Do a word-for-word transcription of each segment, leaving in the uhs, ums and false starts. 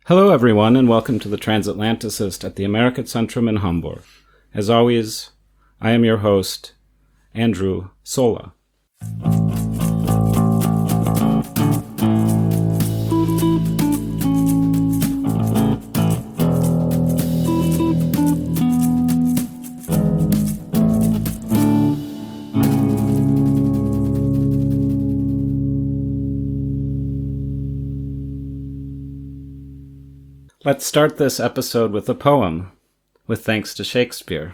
Hello, everyone, and welcome to the Transatlanticist at the Amerikazentrum in Hamburg. As always, I am your host, Andrew Sola. Let's start this episode with a poem, with thanks to Shakespeare.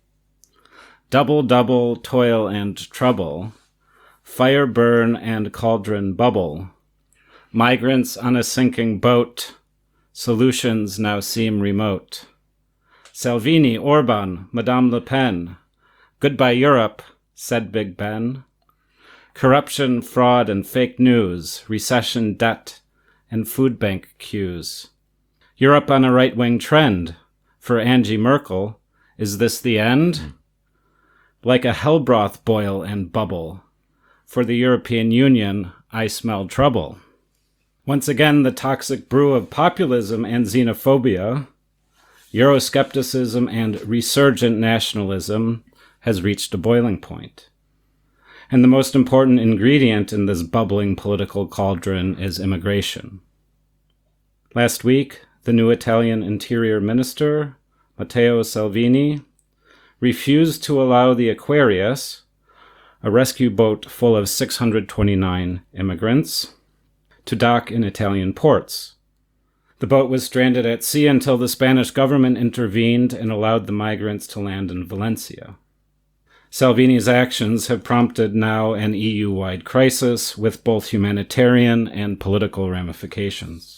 Double, double, toil and trouble, fire burn and cauldron bubble, migrants on a sinking boat, solutions now seem remote. Salvini, Orban, Madame Le Pen, goodbye Europe, said Big Ben. Corruption, fraud, and fake news, recession, debt, and food bank queues. Europe on a right-wing trend. For Angie Merkel, is this the end? Like a hellbroth boil and bubble. For the European Union, I smell trouble. Once again, the toxic brew of populism and xenophobia, Euroscepticism and resurgent nationalism has reached a boiling point. And the most important ingredient in this bubbling political cauldron is immigration. Last week, the new Italian Interior Minister, Matteo Salvini, refused to allow the Aquarius, a rescue boat full of six hundred twenty-nine immigrants, to dock in Italian ports. The boat was stranded at sea until the Spanish government intervened and allowed the migrants to land in Valencia. Salvini's actions have prompted now an E U-wide crisis with both humanitarian and political ramifications.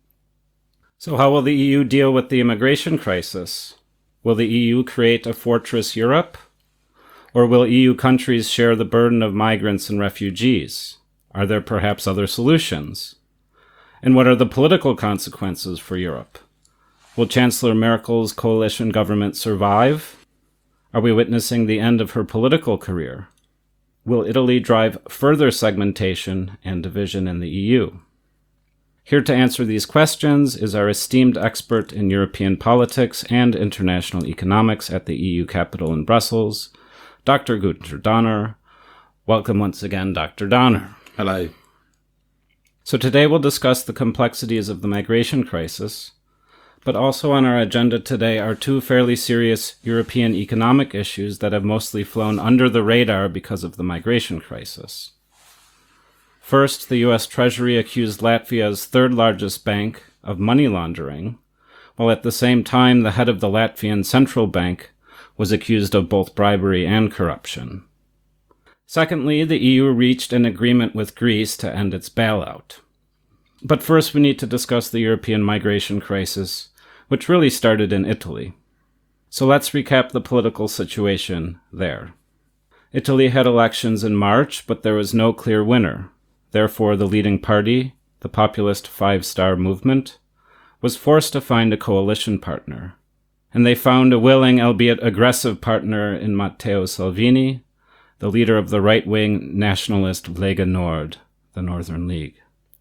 So how will the E U deal with the immigration crisis? Will the E U create a fortress Europe? Or will E U countries share the burden of migrants and refugees? Are there perhaps other solutions? And what are the political consequences for Europe? Will Chancellor Merkel's coalition government survive? Are we witnessing the end of her political career? Will Italy drive further segmentation and division in the E U? Here to answer these questions is our esteemed expert in European politics and international economics at the E U capital in Brussels, Doctor Günter Donner. Welcome once again, Doctor Donner. Hello. So today we'll discuss the complexities of the migration crisis, but also on our agenda today are two fairly serious European economic issues that have mostly flown under the radar because of the migration crisis. First, the U S Treasury accused Latvia's third-largest bank of money laundering, while at the same time the head of the Latvian central bank was accused of both bribery and corruption. Secondly, the E U reached an agreement with Greece to end its bailout. But first we need to discuss the European migration crisis, which really started in Italy. So let's recap the political situation there. Italy had elections in March, but there was no clear winner. Therefore, the leading party, the populist Five Star Movement, was forced to find a coalition partner. And they found a willing, albeit aggressive partner in Matteo Salvini, the leader of the right-wing nationalist Lega Nord, the Northern League.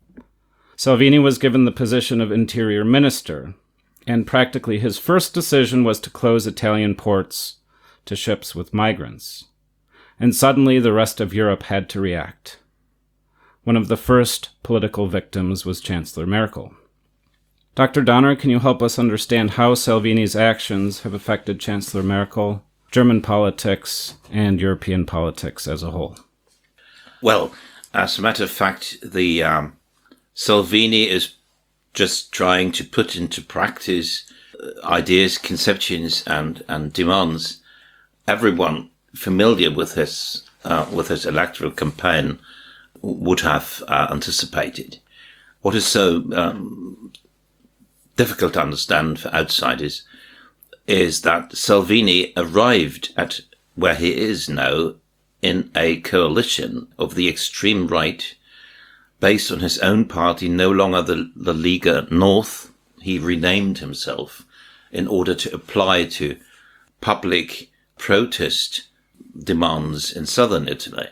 Salvini was given the position of Interior Minister, and practically his first decision was to close Italian ports to ships with migrants. And suddenly the rest of Europe had to react. One of the first political victims was Chancellor Merkel. Doctor Donner, can you help us understand how Salvini's actions have affected Chancellor Merkel, German politics, and European politics as a whole? Well, as a matter of fact, the um, Salvini is just trying to put into practice uh, ideas, conceptions, and, and demands. Everyone familiar with his uh, with his electoral campaign would have uh, anticipated. What is so um, difficult to understand for outsiders is that Salvini arrived at where he is now in a coalition of the extreme right based on his own party, no longer the, the Lega North. He renamed himself in order to apply to public protest demands in southern Italy,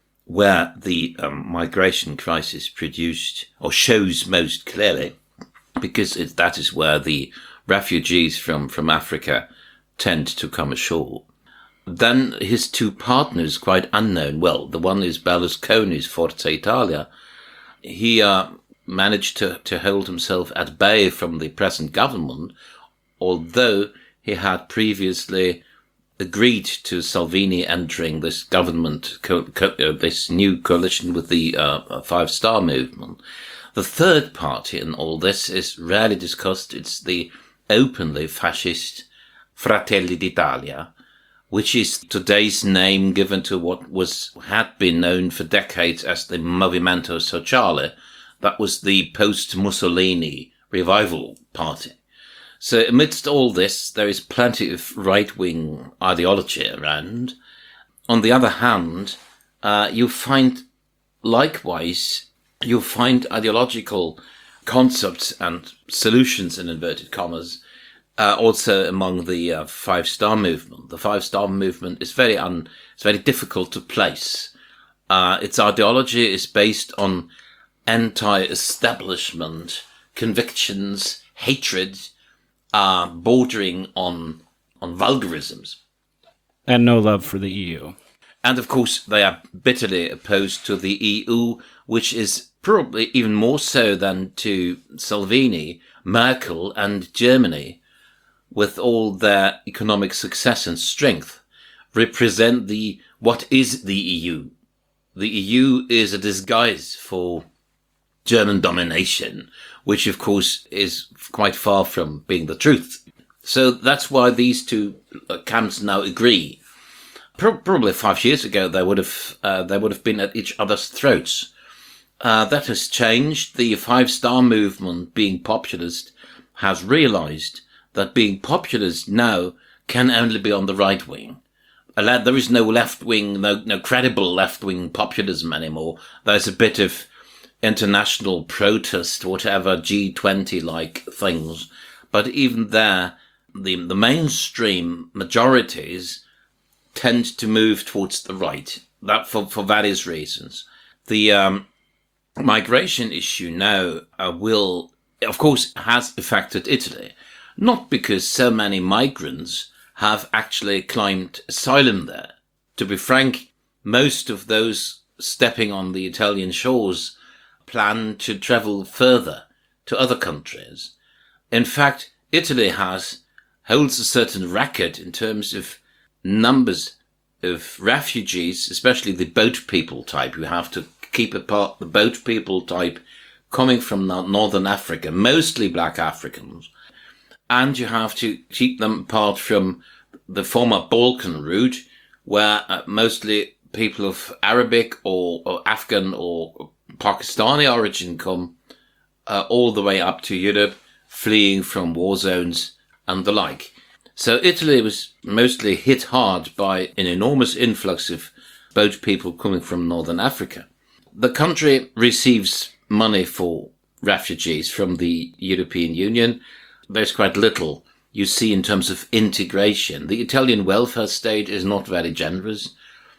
where the um, migration crisis produced or shows most clearly because it, that is where the refugees from, from Africa tend to come ashore. Then his two partners, quite unknown. Well, the one is Berlusconi's Forza Italia. He uh, managed to, to hold himself at bay from the present government, although he had previously agreed to Salvini entering this government, co- co- uh, this new coalition with the uh, Five Star Movement. The third party in all this is rarely discussed. It's the openly fascist Fratelli d'Italia, which is today's name given to what was had been known for decades as the Movimento Sociale. That was the post-Mussolini revival party. So amidst all this, there is plenty of right-wing ideology around. On the other hand, uh, you find, likewise, you find ideological concepts and solutions, in inverted commas, uh, also among the uh, Five Star Movement. The Five Star Movement is very un, it's very difficult to place. Uh, its ideology is based on anti-establishment convictions, hatred, uh, bordering on on vulgarisms. And no love for the E U. And of course, they are bitterly opposed to the E U, which is probably even more so than to Salvini, Merkel, and Germany, with all their economic success and strength, represent the what is the E U. The E U is a disguise for German domination, which of course is quite far from being the truth. So that's why these two camps now agree. Pro- probably five years ago, they would have uh, they would have been at each other's throats. Uh, that has changed. The Five Star Movement, being populist, has realized that being populist now can only be on the right wing. There is no left wing, no no credible left wing populism anymore. There's a bit of international protest, whatever, G twenty like things, but even there, the the mainstream majorities tend to move towards the right. That for for various reasons. The um, migration issue now uh, will, of course, has affected Italy, not because so many migrants have actually claimed asylum there. To be frank, most of those stepping on the Italian shores plan to travel further to other countries. In fact, Italy has holds a certain record in terms of numbers of refugees, especially the boat people type. You have to keep apart the boat people type coming from Northern Africa, mostly black Africans, and you have to keep them apart from the former Balkan route, where uh, mostly people of Arabic or, or Afghan or Pakistani origin come uh, all the way up to Europe, fleeing from war zones and the like. So Italy was mostly hit hard by an enormous influx of boat people coming from Northern Africa. The country receives money for refugees from the European Union. There's quite little you see in terms of integration. The Italian welfare state is not very generous.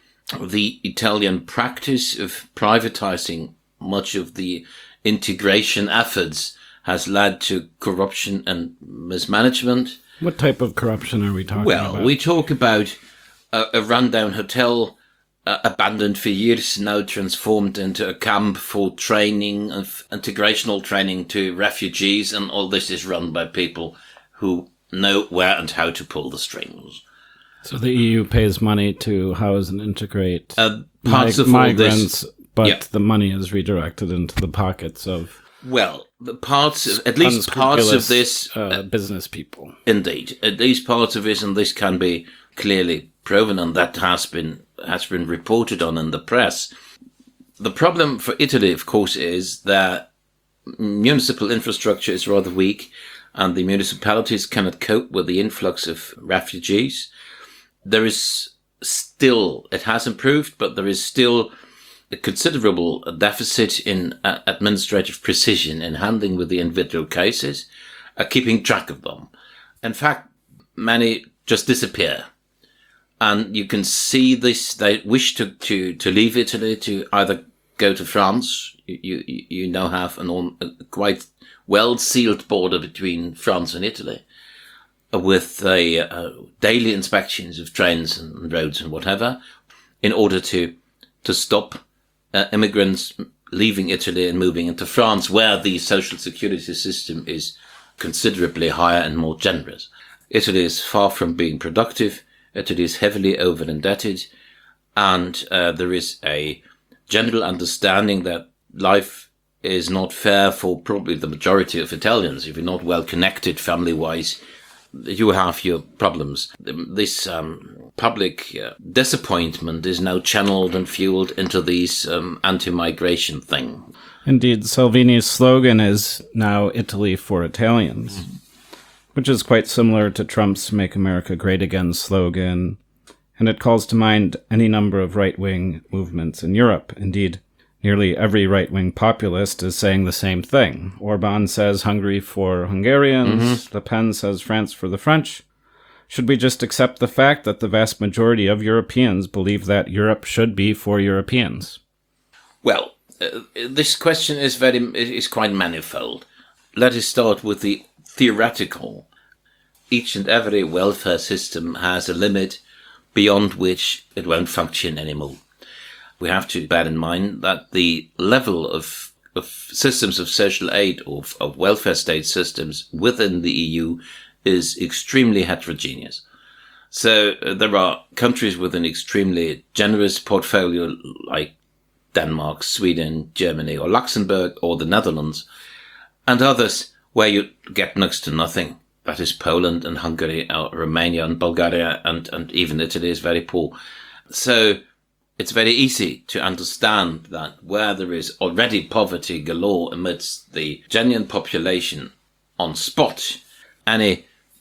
The Italian practice of privatizing much of the integration efforts has led to corruption and mismanagement. What type of corruption are we talking well, about? Well, we talk about a, a rundown hotel uh, abandoned for years, now transformed into a camp for training and integrational training to refugees, and all this is run by people who know where and how to pull the strings. So the E U pays money to house and integrate uh, parts mig- of all migrants, this, but yeah. the money is redirected into the pockets of well, the parts of, at least parts of this uh, uh, business people. Indeed, at least parts of it, and this can be clearly proven, and that has been has been reported on in the press. The problem for Italy, of course, is that municipal infrastructure is rather weak, and the municipalities cannot cope with the influx of refugees. There is still, it has improved, but there is still a considerable deficit in uh, administrative precision in handling with the individual cases, uh, keeping track of them. In fact, many just disappear. And you can see this, they wish to, to, to leave Italy to either go to France. You, you, you now have an, a quite well-sealed border between France and Italy, with uh, uh, daily inspections of trains and roads and whatever, in order to to stop uh, immigrants leaving Italy and moving into France, where the social security system is considerably higher and more generous. Italy is far from being productive. Italy is heavily over-indebted, and uh, there is a general understanding that life is not fair for probably the majority of Italians. If you're not well connected family-wise, you have your problems. This um, public uh, disappointment is now channeled and fueled into this um, anti-migration thing. Indeed, Salvini's slogan is now Italy for Italians, mm-hmm. which is quite similar to Trump's Make America Great Again slogan, and it calls to mind any number of right-wing movements in Europe. Indeed, nearly every right-wing populist is saying the same thing. Orban says Hungary for Hungarians. Mm-hmm. Le Pen says France for the French. Should we just accept the fact that the vast majority of Europeans believe that Europe should be for Europeans? Well, uh, this question is very is quite manifold. Let us start with the theoretical. Each and every welfare system has a limit beyond which it won't function anymore. We have to bear in mind that the level of, of systems of social aid, or of, of welfare state systems within the E U is extremely heterogeneous. So uh, there are countries with an extremely generous portfolio like Denmark, Sweden, Germany, or Luxembourg, or the Netherlands, and others where you get next to nothing. That is Poland and Hungary, or Romania and Bulgaria, and, and even Italy is very poor. So it's very easy to understand that where there is already poverty galore amidst the genuine population on spot, any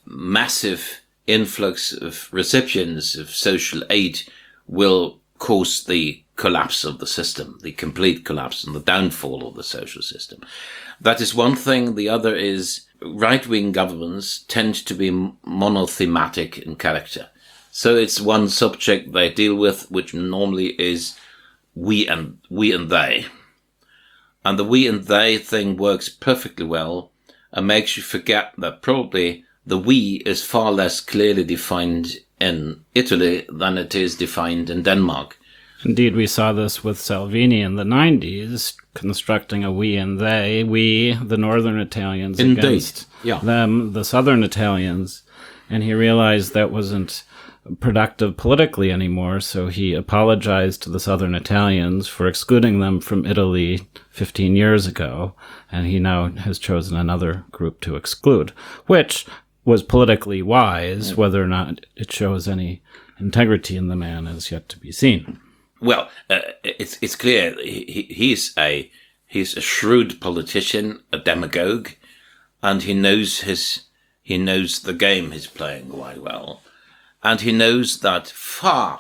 massive influx of recipients of social aid will cause the collapse of the system, the complete collapse and the downfall of the social system. That is one thing. The other is right-wing governments tend to be monothematic in character. So it's one subject they deal with, which normally is we and we and they. And the we and they thing works perfectly well and makes you forget that probably the we is far less clearly defined in Italy than it is defined in Denmark. Indeed, we saw this with Salvini in the nineties, constructing a we and they, we, the northern Italians, Indeed. against yeah. them, the southern Italians. And he realized that wasn't productive politically anymore, so he apologized to the southern Italians for excluding them from Italy fifteen years ago, and he now has chosen another group to exclude, which was politically wise. Yeah. Whether or not it shows any integrity in the man is yet to be seen. Well, uh, it's it's clear he, he's a he's a shrewd politician, a demagogue, and he knows his he knows the game he's playing quite well. And he knows that far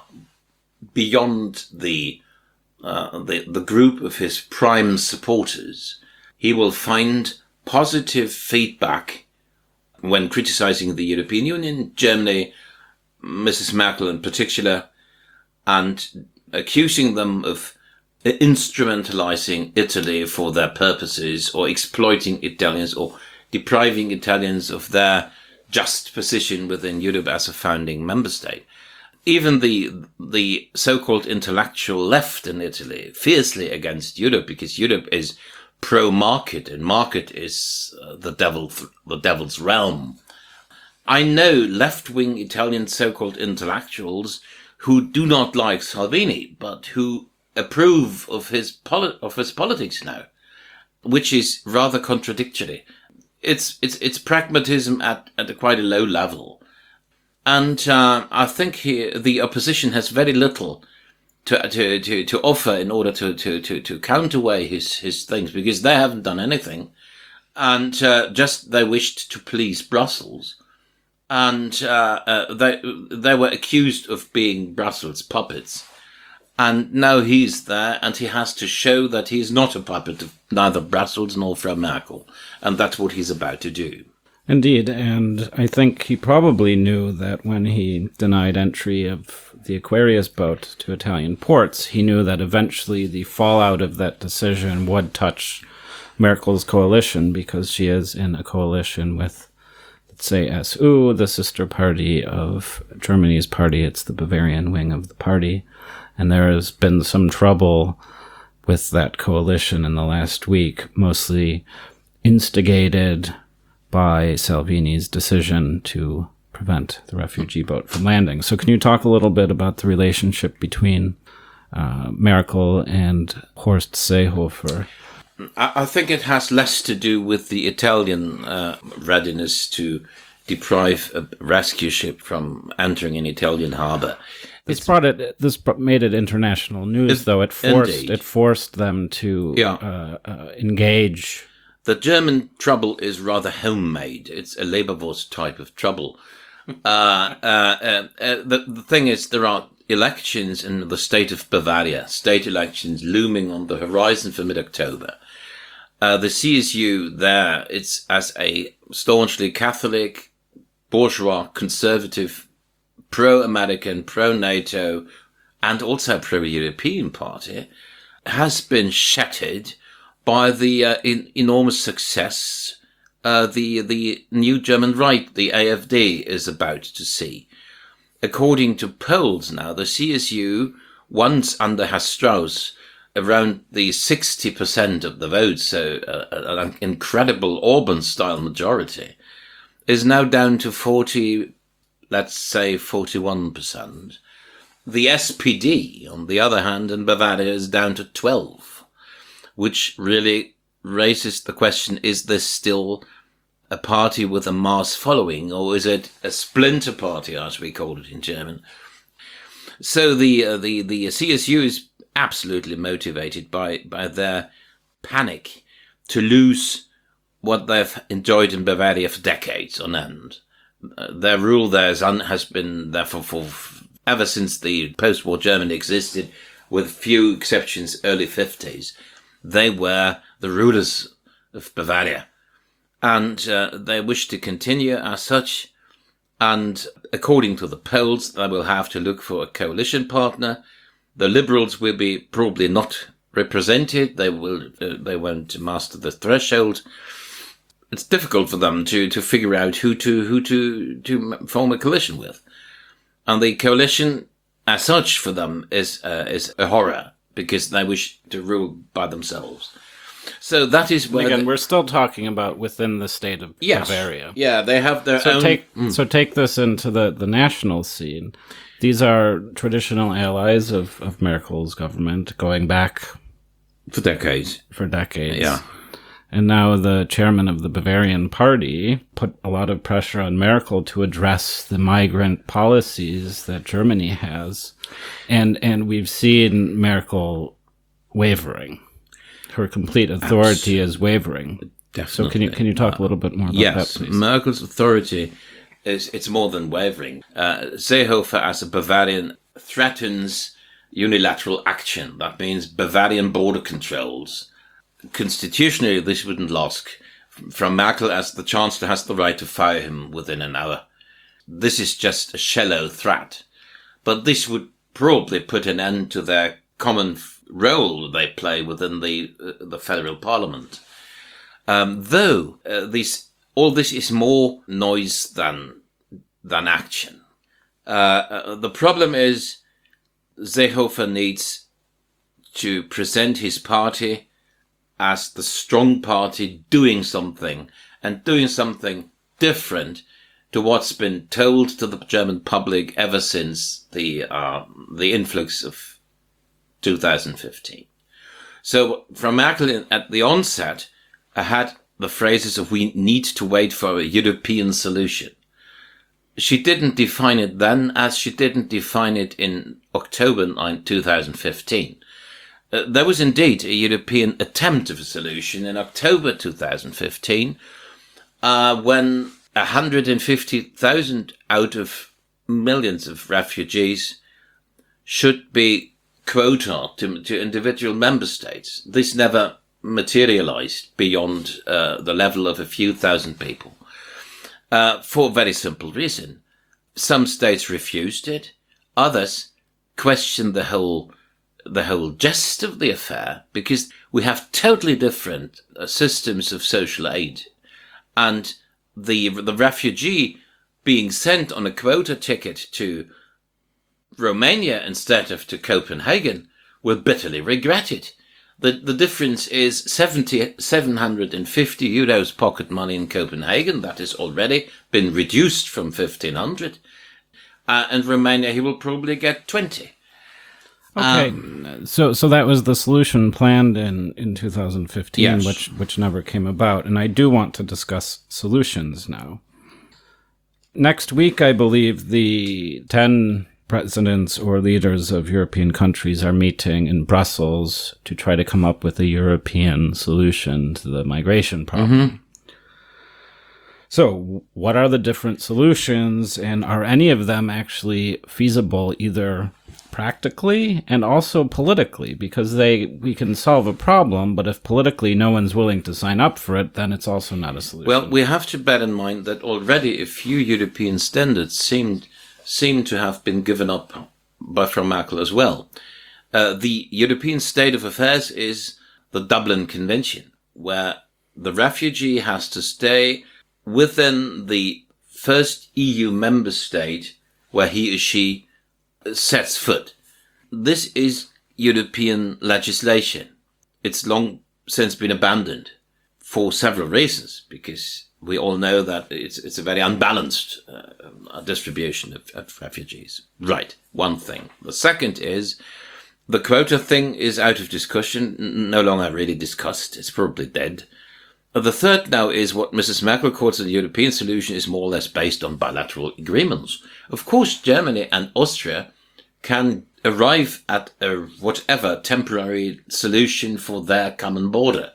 beyond the, uh, the the group of his prime supporters, he will find positive feedback when criticizing the European Union, Germany, Missus Merkel in particular, and accusing them of instrumentalizing Italy for their purposes, or exploiting Italians, or depriving Italians of their just position within Europe as a founding member state. Even the the so-called intellectual left in Italy, fiercely against Europe, because Europe is pro-market, and market is uh, the devil, the devil's realm. I know left-wing Italian so-called intellectuals who do not like Salvini, but who approve of his poli- of his politics now, which is rather contradictory. It's it's it's pragmatism at, at a quite a low level. And uh, I think he, the opposition has very little to to, to, to offer in order to, to, to, to counterweigh his, his things, because they haven't done anything. And uh, just they wished to please Brussels. And uh, uh, they they were accused of being Brussels puppets. And now he's there, and he has to show that he's not a puppet of neither Brussels nor Frau Merkel. And that's what he's about to do. Indeed, and I think he probably knew that when he denied entry of the Aquarius boat to Italian ports, he knew that eventually the fallout of that decision would touch Merkel's coalition, because she is in a coalition with, let's say, S U, the sister party of Germany's party. It's the Bavarian wing of the party. And there has been some trouble with that coalition in the last week, mostly instigated by Salvini's decision to prevent the refugee boat from landing. So can you talk a little bit about the relationship between uh, Merkel and Horst Seehofer? I think it has less to do with the Italian uh, readiness to deprive a rescue ship from entering an Italian harbor. It's, it's brought it. This made it international news, it, though. It forced indeed. it forced them to yeah. uh, uh, engage. The German trouble is rather homemade. It's a Leberwurst type of trouble. uh, uh, uh, uh, the, the thing is, there are elections in the state of Bavaria, state elections looming on the horizon for mid-October. Uh, the C S U there, it's as a staunchly Catholic, bourgeois, conservative, pro-American, pro-NATO, and also pro-European party, has been shattered by the uh, in, enormous success uh, the the new German right, the A F D, is about to see. According to polls now, the C S U, once under Herr Strauss, around the sixty percent of the votes, so uh, an incredible Orban-style majority, is now down to forty, let's say forty-one percent. The S P D, on the other hand, in Bavaria is down to twelve, which really raises the question, is this still a party with a mass following, or is it a splinter party, as we call it in German? So the uh, the the C S U is absolutely motivated by by their panic to lose what they've enjoyed in Bavaria for decades on end. Uh, their rule there is un- has been there for, for ever since the post-war Germany existed, with few exceptions, early fifties. They were the rulers of Bavaria, and uh, they wish to continue as such. And according to the polls, they will have to look for a coalition partner. The Liberals will be probably not represented. They will. Uh, they won't master the threshold. It's difficult for them to, to figure out who to who to to form a coalition with, and the coalition as such for them is uh, is a horror, because they wish to rule by themselves. So that is where again the, we're still talking about within the state of yes, Bavaria. Yeah, they have their so own. Take, mm. So take this into the, the national scene. These are traditional allies of, of Merkel's government going back for decades. For decades. Yeah. And now the chairman of the Bavarian party put a lot of pressure on Merkel to address the migrant policies that Germany has. And and we've seen Merkel wavering. Her complete authority Abs- is wavering. Definitely. So can you can you talk a little bit more about yes, that, please? Merkel's authority is it's more than wavering. Uh, Seehofer, as a Bavarian, threatens unilateral action. That means Bavarian border controls. Constitutionally, this wouldn't last. From Merkel, as the Chancellor has the right to fire him within an hour. This is just a shallow threat. But this would probably put an end to their common f- role they play within the uh, the federal parliament. Um, though uh, this all this is more noise than than action. Uh, uh, the problem is Seehofer needs to present his party as the strong party doing something, and doing something different to what's been told to the German public ever since the uh, the influx of two thousand fifteen. So from Merkel at the onset, I had the phrases of "we need to wait for a European solution." She didn't define it then, as she didn't define it in October two thousand fifteen. Uh, there was indeed a European attempt of a solution in October two thousand fifteen, uh, when one hundred fifty thousand out of millions of refugees should be quota to, to individual member states. This never materialized beyond uh, the level of a few thousand people, uh, for a very simple reason. Some states refused it, others questioned the whole the whole gist of the affair, because we have totally different uh, systems of social aid. And the the refugee being sent on a quota ticket to Romania instead of to Copenhagen will bitterly regret it. The the difference is seventy, seven hundred fifty euros pocket money in Copenhagen. That has already been reduced from fifteen hundred. Uh, and Romania, he will probably get twenty. Okay, Um, so so that was the solution planned in, in two thousand fifteen, Yes. which which never came about. And I do want to discuss solutions now. Next week, I believe the ten presidents or leaders of European countries are meeting in Brussels to try to come up with a European solution to the migration problem. So, what are the different solutions, and are any of them actually feasible either practically and also politically? Because they we can solve a problem, but if politically no one's willing to sign up for it, then it's also not a solution. Well, we have to bear in mind that already a few European standards seemed seem to have been given up by Frau Merkel as well. Uh, the European state of affairs is the Dublin Convention, where the refugee has to stay within the first E U member state where he or she sets foot. This is European legislation. It's long since been abandoned for several reasons, because we all know that it's it's a very unbalanced uh, distribution of, of refugees. Right, one thing. The second is the quota thing is out of discussion, n- no longer really discussed. It's probably dead. Uh, the third now is what Missus Merkel calls the European solution is more or less based on bilateral agreements. Of course, Germany and Austria can arrive at a whatever temporary solution for their common border.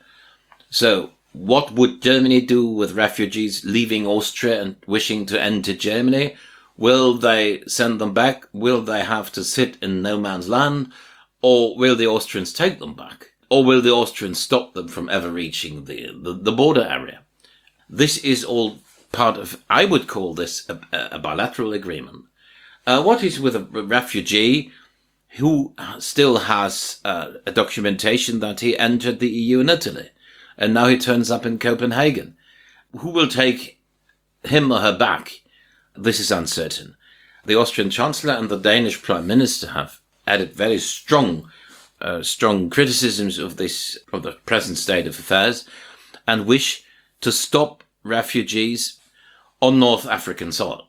So, what would Germany do with refugees leaving Austria and wishing to enter Germany? Will they send them back? Will they have to sit in no man's land? Or will the Austrians take them back? Or will the Austrians stop them from ever reaching the, the, the border area? This is all part of, I would call this a, a bilateral agreement. Uh, what is with a refugee who still has uh, a documentation that he entered the E U in Italy, and now he turns up in Copenhagen? Who will take him or her back? This is uncertain. The Austrian Chancellor and the Danish Prime Minister have added very strong, uh, strong criticisms of this, of the present state of affairs, and wish to stop refugees on North African soil.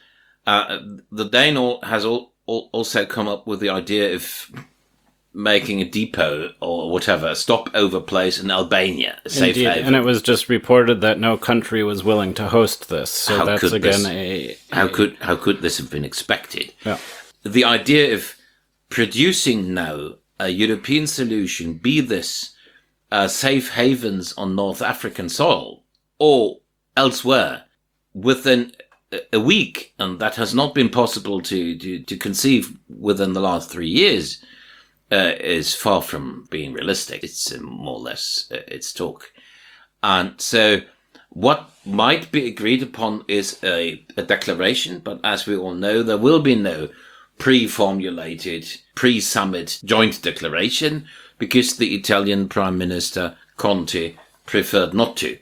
Uh, the Dane has all, all, also come up with the idea of making a depot or whatever, a stopover place in Albania, a safe Indeed, haven. and it was just reported that no country was willing to host this. So How that's could again this- a, How a- could how could this have been expected? Yeah. The idea of producing now a European solution, be this uh, safe havens on North African soil or elsewhere, within a- a week, and that has not been possible to, to, to conceive within the last three years, uh, is far from being realistic. It's uh, more or less uh, it's talk. And so what might be agreed upon is a, a declaration, but as we all know, there will be no pre-formulated, pre-summit joint declaration, because the Italian Prime Minister Conte preferred not to.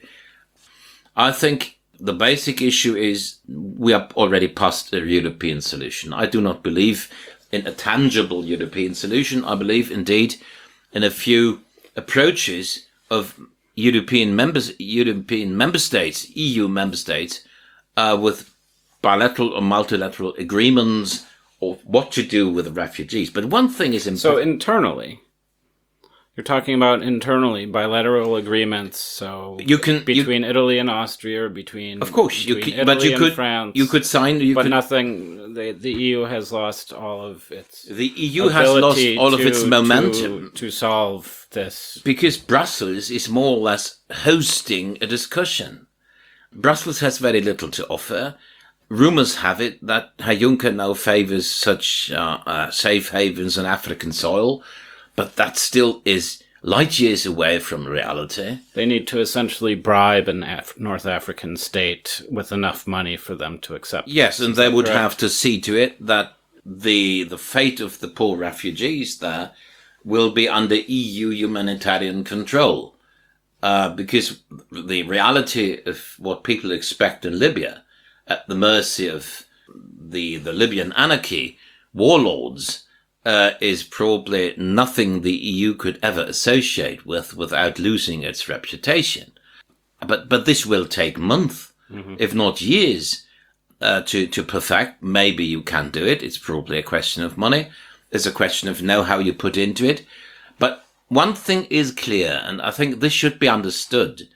I think the basic issue is we are already past a European solution. I do not believe in a tangible European solution. I believe indeed in a few approaches of European members, European member states, E U member states, uh, with bilateral or multilateral agreements of what to do with the refugees. But one thing is important. So internally, you're talking about internally bilateral agreements. So You can- you- between Italy and Austria, or between Of course, you between could, but Italy you and could, France, you could sign, you but could, nothing. The the E U has lost all of its the E U has lost ability all of its to- momentum. to, to solve this. Because Brussels is more or less hosting a discussion. Brussels has very little to offer. Rumors have it that Herr Juncker now favors such uh, uh, safe havens on African soil, but that still is light years away from reality. They need to essentially bribe an Af- North African state with enough money for them to accept. Yes, and they would correct? have to see to it that the the fate of the poor refugees there will be under E U humanitarian control. Uh, because the reality of what people expect in Libya, at the mercy of the, the Libyan anarchy, warlords, uh, is probably nothing the E U could ever associate with without losing its reputation. But, but this will take months, mm-hmm. if not years, uh, to, to perfect. Maybe you can do it. It's probably a question of money. It's a question of know how you put into it. But one thing is clear, and I think this should be understood.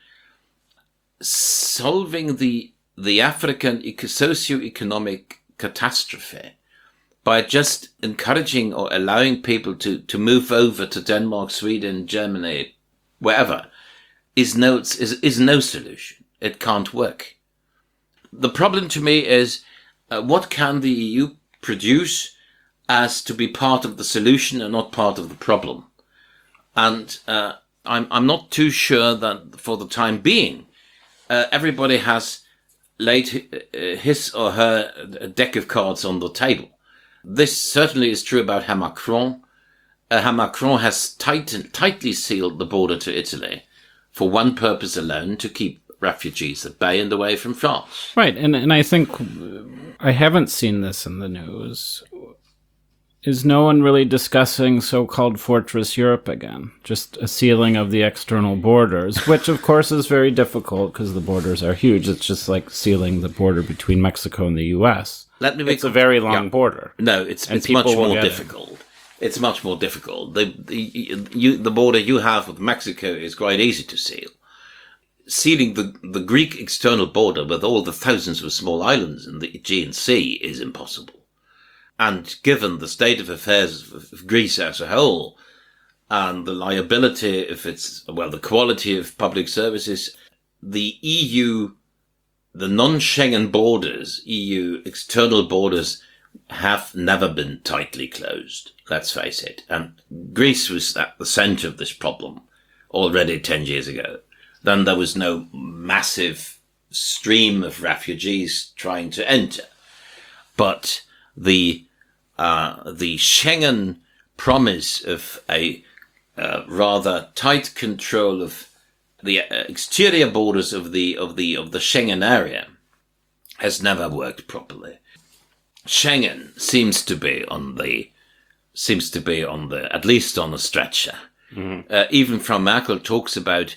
Solving the, the African socio-economic catastrophe by just encouraging or allowing people to, to move over to Denmark, Sweden, Germany, wherever, is no, is, is no solution. It can't work. The problem to me is, uh, what can the E U produce as to be part of the solution and not part of the problem? And uh, I'm I'm not too sure that for the time being, uh, everybody has laid his or her deck of cards on the table. This certainly is true about Herr Macron. Uh, Herr Macron has tight, tightly sealed the border to Italy for one purpose alone, to keep refugees at bay and away from France. Right, and, and I think I haven't seen this in the news. Is no one really discussing so-called Fortress Europe again? Just a sealing of the external borders, which of course is very difficult because the borders are huge. It's just like sealing the border between Mexico and the U S. Let me be it's a very long yeah. border. No, it's it's much more difficult. It. It's much more difficult. The, the, you, the border you have with Mexico is quite easy to seal. Sealing the, the Greek external border with all the thousands of small islands in the Aegean Sea is impossible. And given the state of affairs of Greece as a whole, and the liability of its, well, the quality of public services, the E U, the non-Schengen borders, E U external borders, have never been tightly closed. Let's face it. And Greece was at the center of this problem already ten years ago. Then there was no massive stream of refugees trying to enter. But the Uh, the Schengen promise of a uh, rather tight control of the uh, exterior borders of the of the of the Schengen area has never worked properly. Schengen seems to be on the seems to be on the at least on a stretcher. Mm-hmm. Uh, even Frau Merkel talks about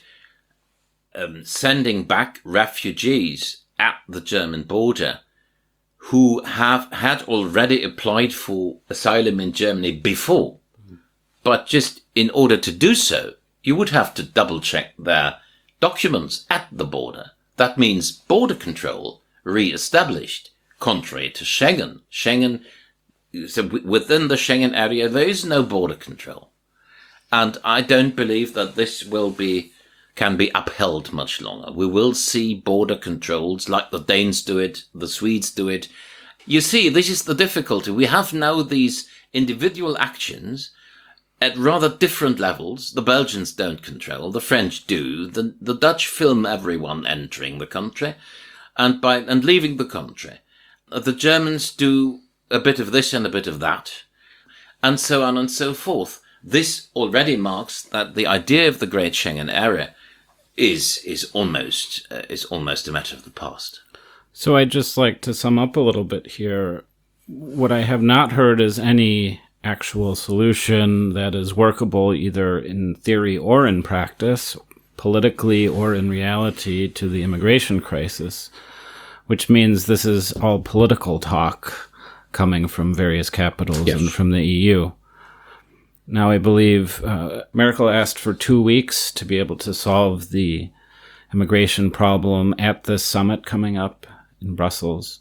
um, sending back refugees at the German border who have had already applied for asylum in Germany before. Mm-hmm. But just in order to do so, you would have to double check their documents at the border. That means border control re-established, contrary to Schengen. Schengen, so within the Schengen area, there is no border control. And I don't believe that this will be, can be upheld much longer. We will see border controls like the Danes do it, the Swedes do it. You see, this is the difficulty. We have now these individual actions at rather different levels. The Belgians don't control, the French do. The, the Dutch film everyone entering the country and by and leaving the country. The Germans do a bit of this and a bit of that, and so on and so forth. This already marks that the idea of the Great Schengen Area is is almost uh, is almost a matter of the past. So I'd just like to sum up a little bit here. What I have not heard is any actual solution that is workable either in theory or in practice, politically or in reality, to the immigration crisis, which means this is all political talk coming from various capitals yes. and from the E U. Now, I believe uh, Merkel asked for two weeks to be able to solve the immigration problem at this summit coming up in Brussels.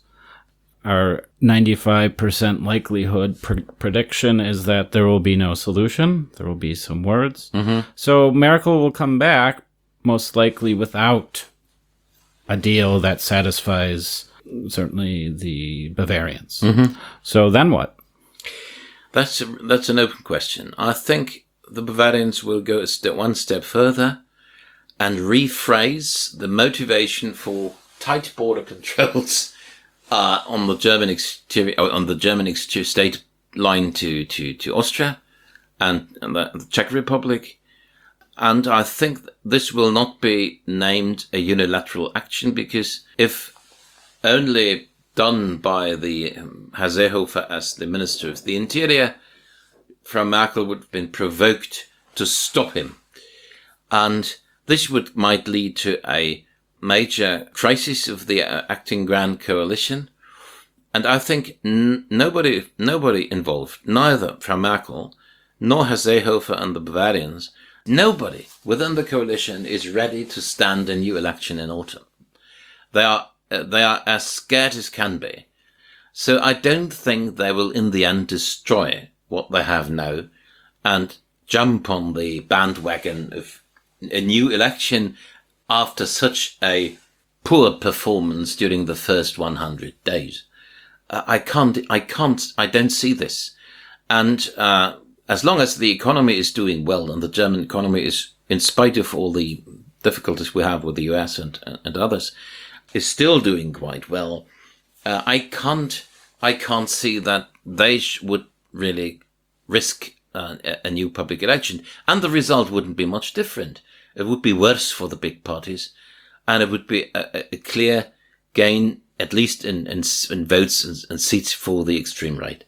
Our ninety-five percent likelihood pr- prediction is that there will be no solution. There will be some words. Mm-hmm. So Merkel will come back, most likely without a deal that satisfies certainly the Bavarians. Mm-hmm. So then what? That's a, that's an open question. I think the Bavarians will go a step, one step further and rephrase the motivation for tight border controls uh, on the German exterior, on the German exterior state line to, to, to Austria, and, and the, the Czech Republic. And I think this will not be named a unilateral action, because if only done by the um, Herr Seehofer as the Minister of the Interior, Frau Merkel would have been provoked to stop him. And this would might lead to a major crisis of the uh, acting Grand Coalition. And I think n- nobody nobody involved, neither Frau Merkel nor Herr Seehofer and the Bavarians, nobody within the coalition is ready to stand a new election in autumn. They are uh, they are as scared as can be. So I don't think they will in the end destroy what they have now and jump on the bandwagon of a new election after such a poor performance during the first one hundred days. Uh, I can't, I can't, I don't see this. And uh, as long as the economy is doing well, and the German economy is, in spite of all the difficulties we have with the U S and, and others, is still doing quite well, uh, I can't, I can't see that they sh- would really risk uh, a new public election. And the result wouldn't be much different. It would be worse for the big parties, and it would be a, a clear gain, at least in, in, in votes and, and seats for the extreme right.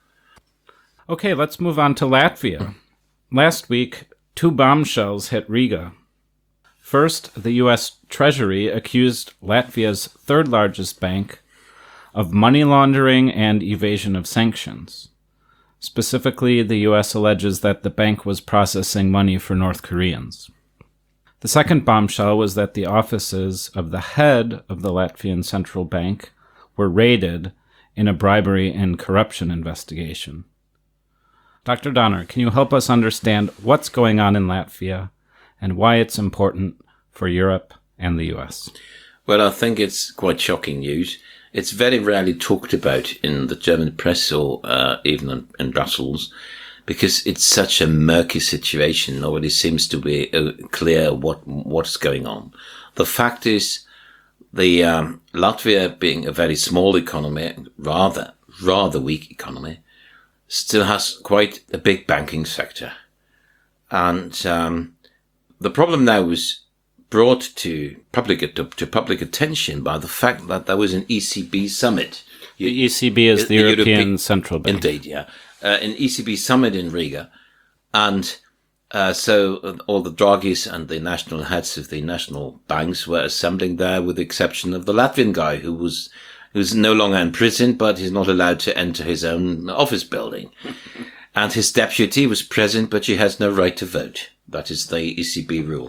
Okay, let's move on to Latvia. Last week, two bombshells hit Riga. First, the U S Treasury accused Latvia's third largest bank of money laundering and evasion of sanctions. Specifically, the U S alleges that the bank was processing money for North Koreans. The second bombshell was that the offices of the head of the Latvian Central Bank were raided in a bribery and corruption investigation. Doctor Donner, can you help us understand what's going on in Latvia and why it's important for Europe and the U S? Well, I think it's quite shocking news. It's very rarely talked about in the German press or uh, even in, in Brussels, because it's such a murky situation. Nobody seems to be uh, clear what what's going on. The fact is, the um, Latvia, being a very small economy, rather rather weak economy, still has quite a big banking sector, and um, the problem now was brought to public to, to public attention by the fact that there was an E C B summit. The E C B is the, the European, European Central Bank. Indeed, yeah. Uh, an E C B summit in Riga. And uh, so all the Draghis and the national heads of the national banks were assembling there, with the exception of the Latvian guy who was who's no longer in prison, but he's not allowed to enter his own office building. And his deputy was present, but she has no right to vote. That is the E C B rule.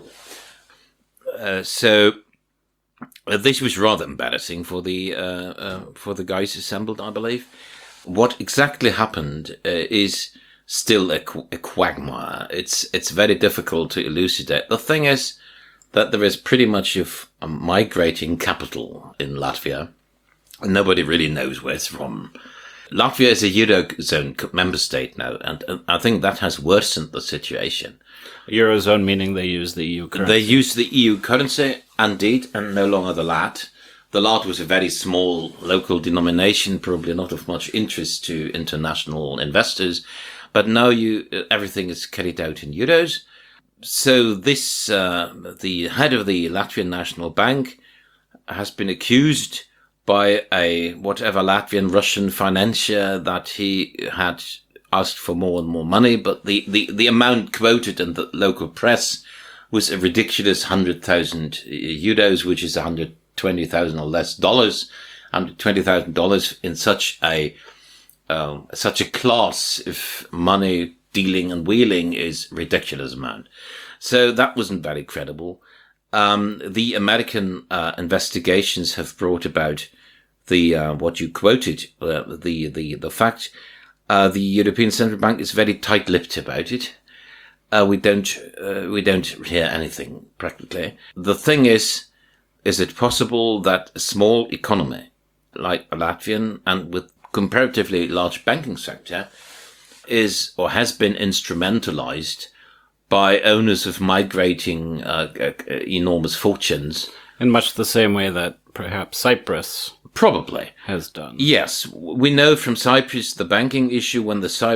Uh, so uh, this was rather embarrassing for the uh, uh, for the guys assembled, I believe. What exactly happened uh, is still a, qu- a quagmire. It's it's very difficult to elucidate. The thing is that there is pretty much of a migrating capital in Latvia, and nobody really knows where it's from. Latvia is a Eurozone member state now, and, and I think that has worsened the situation. Eurozone meaning they use the E U currency. They use the E U currency, indeed, and no longer the lat. The lat was a very small local denomination, probably not of much interest to international investors. But now you everything is carried out in euros. So this, uh, the head of the Latvian National Bank has been accused by a whatever Latvian Russian financier that he had asked for more and more money, but the, the, the amount quoted in the local press was a ridiculous one hundred thousand euros, which is one hundred twenty thousand or less dollars. one hundred twenty thousand dollars in such a uh, such a class of money dealing and wheeling is ridiculous amount. So that wasn't very credible. Um, the American uh, investigations have brought about the uh, what you quoted, uh, the the the fact. Uh, the European Central Bank is very tight-lipped about it. Uh, we don't, uh, we don't hear anything practically. The thing is, is it possible that a small economy like a Latvian and with comparatively large banking sector is or has been instrumentalized by owners of migrating uh, uh, enormous fortunes? In much the same way that perhaps Cyprus Probably has done. Yes, we know from Cyprus the banking issue when the Cyp-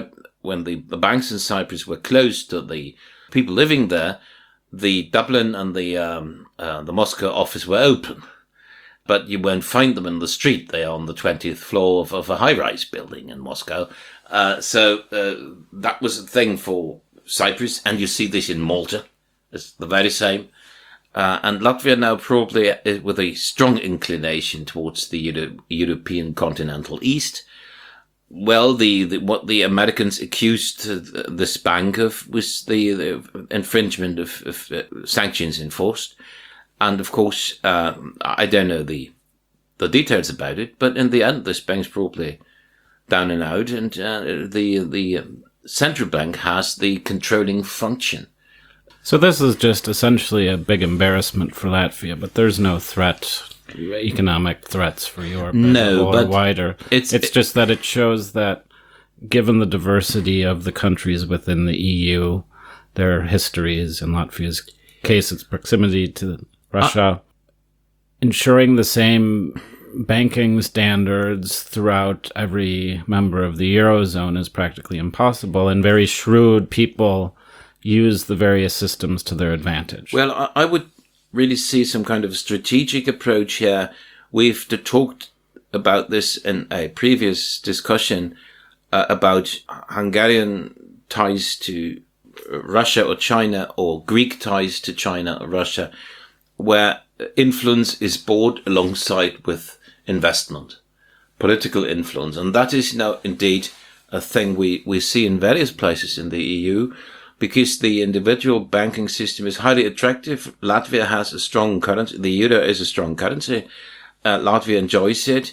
when the, the banks in Cyprus were closed to the people living there, the Dublin and the um, uh, the Moscow office were open. But you won't find them in the street. They are on the twentieth floor of, of a high-rise building in Moscow. Uh, so uh, that was a thing for Cyprus, and you see this in Malta. It's the very same. Uh, and Latvia now probably uh, with a strong inclination towards the Euro- European continental East. Well, the, the what the Americans accused uh, this bank of was the, the infringement of, of uh, sanctions enforced. And of course, uh, I don't know the the details about it, but in the end, this bank's probably down and out, and uh, the the central bank has the controlling function. So this is just essentially a big embarrassment for Latvia, but there's no threat, economic threats for Europe no, or but wider. It's, it's it, just that it shows that, given the diversity of the countries within the E U, their histories, in Latvia's case, its proximity to Russia, uh, ensuring the same banking standards throughout every member of the Eurozone is practically impossible, and very shrewd people use the various systems to their advantage. Well, I, I would really see some kind of strategic approach here. We've talked about this in a previous discussion uh, about Hungarian ties to Russia or China, or Greek ties to China or Russia, where influence is bought alongside with investment, political influence. And that is now indeed a thing we, we see in various places in the E U, because the individual banking system is highly attractive. Latvia has a strong currency. The euro is a strong currency. Uh, Latvia enjoys it.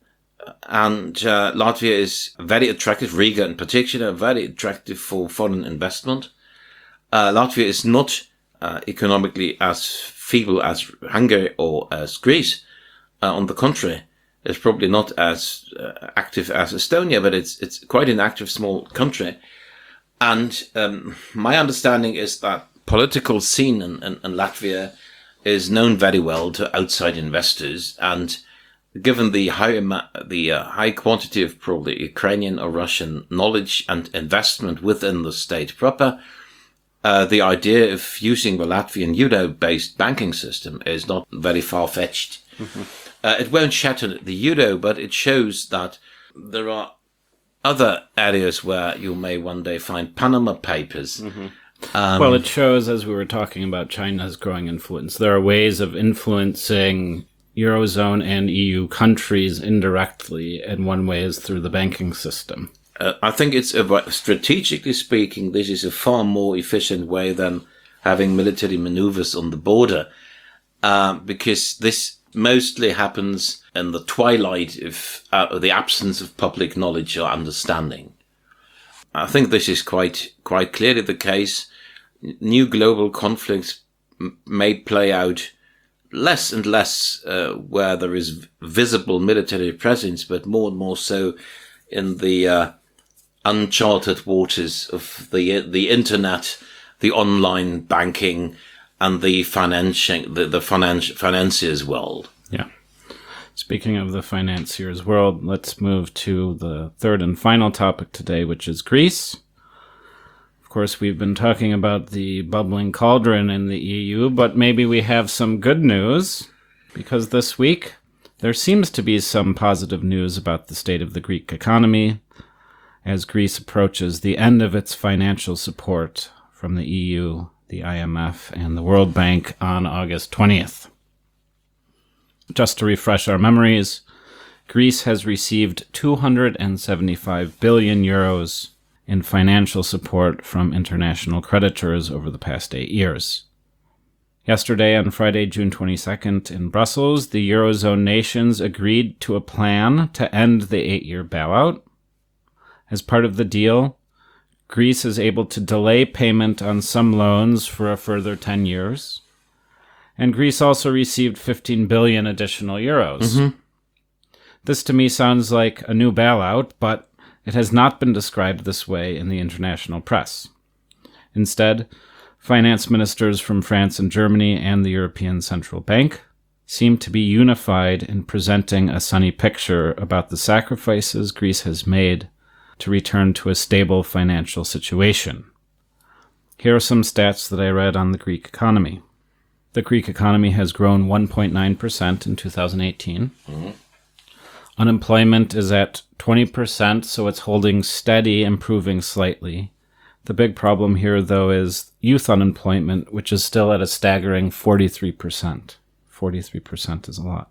And uh, Latvia is very attractive, Riga in particular, very attractive for foreign investment. Uh, Latvia is not uh, economically as feeble as Hungary or as Greece. Uh, on the contrary, it's probably not as uh, active as Estonia, but it's it's quite an active small country. And um, my understanding is that political scene in, in, in Latvia is known very well to outside investors, and given the high the uh, high quantity of probably Ukrainian or Russian knowledge and investment within the state proper, Uh, the idea of using the Latvian euro-based banking system is not very far-fetched. Mm-hmm. Uh, it won't shatter the euro, but it shows that there are other areas where you may one day find Panama Papers. Mm-hmm. Um, well, it shows, as we were talking about China's growing influence, there are ways of influencing Eurozone and E U countries indirectly, and one way is through the banking system. Uh, I think it's, a, strategically speaking, this is a far more efficient way than having military maneuvers on the border, uh, because this mostly happens in the twilight of uh, the absence of public knowledge or understanding. I think this is quite quite clearly the case. New global conflicts m- may play out less and less uh, where there is visible military presence, but more and more so in the uh, uncharted waters of the the internet, the online banking, and the financing the the finance financiers world. Yeah. Speaking of the financiers world, let's move to the third and final topic today, which is Greece. Of course, we've been talking about the bubbling cauldron in the E U, but maybe we have some good news, because this week there seems to be some positive news about the state of the Greek economy, as Greece approaches the end of its financial support from the E U, the I M F, and the World Bank on August twentieth. Just to refresh our memories, Greece has received two hundred seventy-five billion euros in financial support from international creditors over the past eight years. Yesterday, on Friday, June twenty-second, in Brussels, the Eurozone nations agreed to a plan to end the eight-year bailout. As part of the deal, Greece is able to delay payment on some loans for a further ten years. And Greece also received fifteen billion additional euros. Mm-hmm. This to me sounds like a new bailout, but it has not been described this way in the international press. Instead, finance ministers from France and Germany and the European Central Bank seem to be unified in presenting a sunny picture about the sacrifices Greece has made to return to a stable financial situation. Here are some stats that I read on the Greek economy. The Greek economy has grown one point nine percent in two thousand eighteen. Mm-hmm. Unemployment is at twenty percent, so it's holding steady, improving slightly. The big problem here, though, is youth unemployment, which is still at a staggering forty-three percent. forty-three percent is a lot.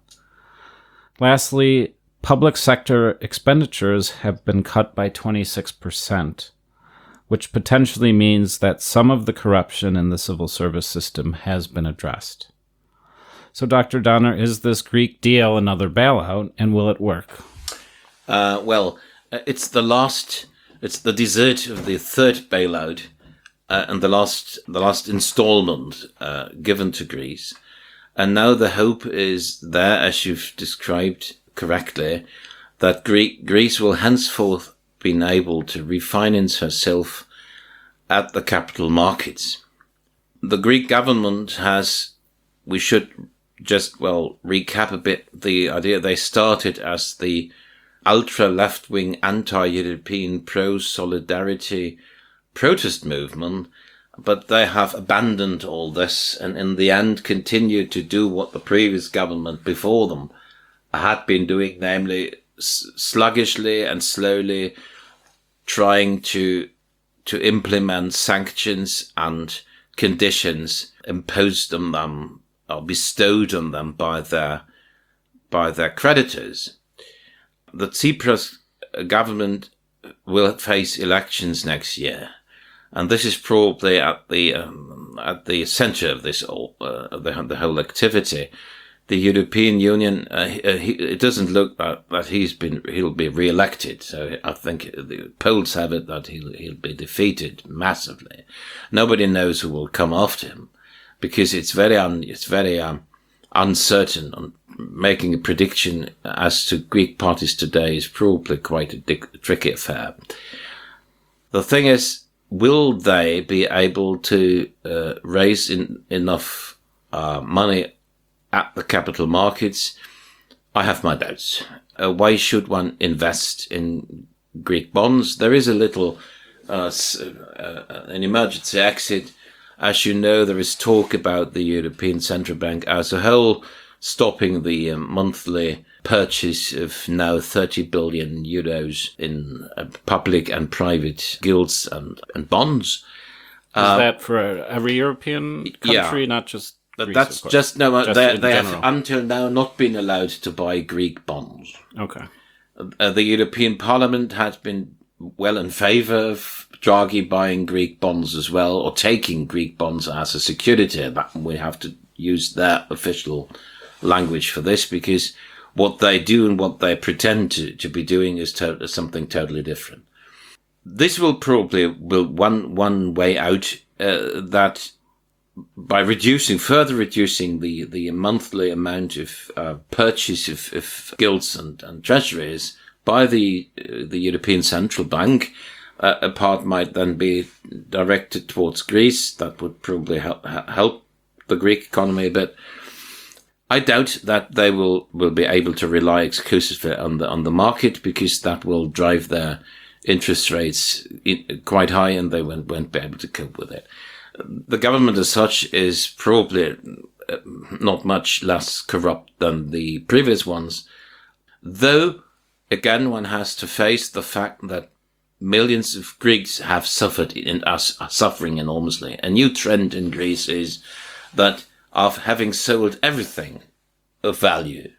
Lastly, public sector expenditures have been cut by twenty-six percent, which potentially means that some of the corruption in the civil service system has been addressed. So, Doctor Donner, is this Greek deal another bailout, and will it work? Uh, well, it's the last, it's the dessert of the third bailout, uh, and the last, the last installment uh, given to Greece. And now the hope is there, as you've described correctly, that Gre- Greece will henceforth be able to refinance herself at the capital markets. The Greek government has, we should just, well, recap a bit the idea. They started as the ultra-left-wing, anti-European, pro-solidarity protest movement, but they have abandoned all this and in the end continued to do what the previous government before them had been doing, namely sluggishly and slowly trying to to implement sanctions and conditions imposed on them or bestowed on them by their by their creditors. The Tsipras government will face elections next year, and this is probably at the um, at the center of this all, uh, of the, the whole activity. The European Union, uh, he, it doesn't look that, that he's been, he'll be re-elected. So I think the polls have it that he'll, he'll be defeated massively. Nobody knows who will come after him because it's very, un, it's very um, uncertain. On making a prediction as to Greek parties today is probably quite a dic- tricky affair. The thing is, will they be able to uh, raise in, enough uh, money at the capital markets? I have my doubts. Uh, why should one invest in Greek bonds? There is a little, uh, uh, an emergency exit. As you know, there is talk about the European Central Bank as a whole stopping the uh, monthly purchase of now thirty billion euros in uh, public and private gilts and, and bonds. Is uh, that for every European country, yeah. Not just But Greece, that's just no. Just they they general. have until now not been allowed to buy Greek bonds. Okay. Uh, the European Parliament had been well in favour of Draghi buying Greek bonds as well, or taking Greek bonds as a security. But we have to use their official language for this because what they do and what they pretend to, to be doing is to, something totally different. This will probably will one one way out uh, that. By reducing, further reducing the, the monthly amount of uh, purchase of, of gilts and, and treasuries by the uh, the European Central Bank, uh, a part might then be directed towards Greece. That would probably help help the Greek economy a bit. I doubt that they will, will be able to rely exclusively on the on the market because that will drive their interest rates in, quite high, and they won't, won't be able to cope with it. The government as such is probably not much less corrupt than the previous ones, though, again, one has to face the fact that millions of Greeks have suffered and are suffering enormously. A new trend in Greece is that of having sold everything of value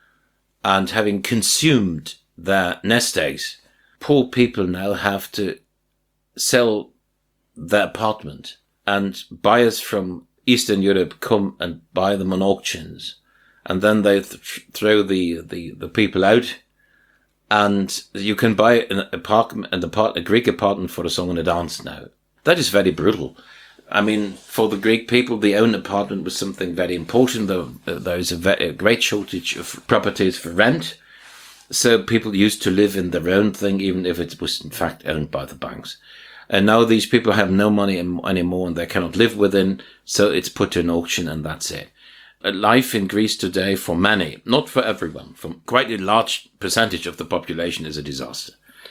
and having consumed their nest eggs, poor people now have to sell their apartment. And buyers from Eastern Europe come and buy them on auctions. And then they th- throw the, the, the people out. And you can buy an apartment, an apart- a Greek apartment for a song and a dance now. That is very brutal. I mean, for the Greek people, the own apartment was something very important. There, there is a, very, a great shortage of properties for rent. So people used to live in their own thing, even if it was in fact owned by the banks. And now these people have no money anymore and they cannot live within, so it's put to an auction and that's it. Life in Greece today for many, not for everyone, for quite a large percentage of the population is a disaster.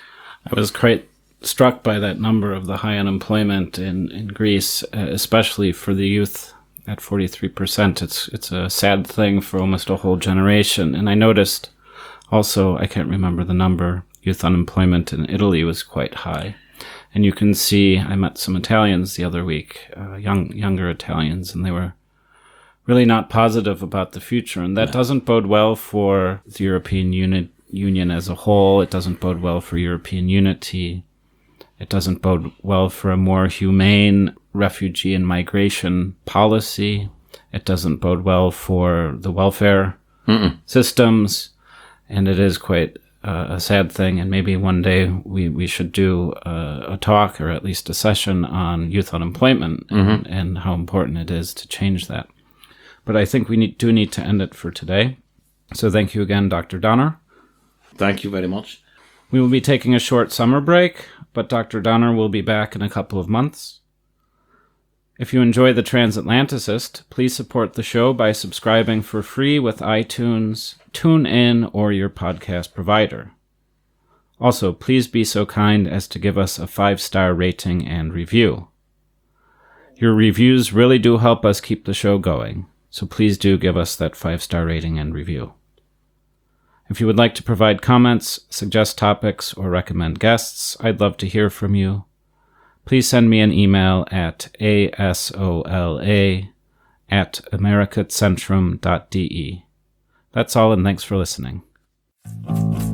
I was quite struck by that number of the high unemployment in, in Greece, uh, especially for the youth at forty-three percent. It's it's a sad thing for almost a whole generation. And I noticed also, I can't remember the number, youth unemployment in Italy was quite high. And you can see, I met some Italians the other week, uh, young younger Italians, and they were really not positive about the future. And that doesn't bode well for the European Uni- Union as a whole. It doesn't bode well for European unity. It doesn't bode well for a more humane refugee and migration policy. It doesn't bode well for the welfare Mm-mm. systems. And it is quite uh, a sad thing. And maybe one day we, we should do uh, a talk or at least a session on youth unemployment mm-hmm. and, and how important it is to change that. But I think we need, do need to end it for today. So thank you again, Doctor Donner. Thank you very much. We will be taking a short summer break, but Doctor Donner will be back in a couple of months. If you enjoy The Transatlanticist, please support the show by subscribing for free with iTunes, TuneIn, or your podcast provider. Also, please be so kind as to give us a five-star rating and review. Your reviews really do help us keep the show going, so please do give us that five-star rating and review. If you would like to provide comments, suggest topics, or recommend guests, I'd love to hear from you. Please send me an email at asola at americatcentrum dot de. That's all, and thanks for listening.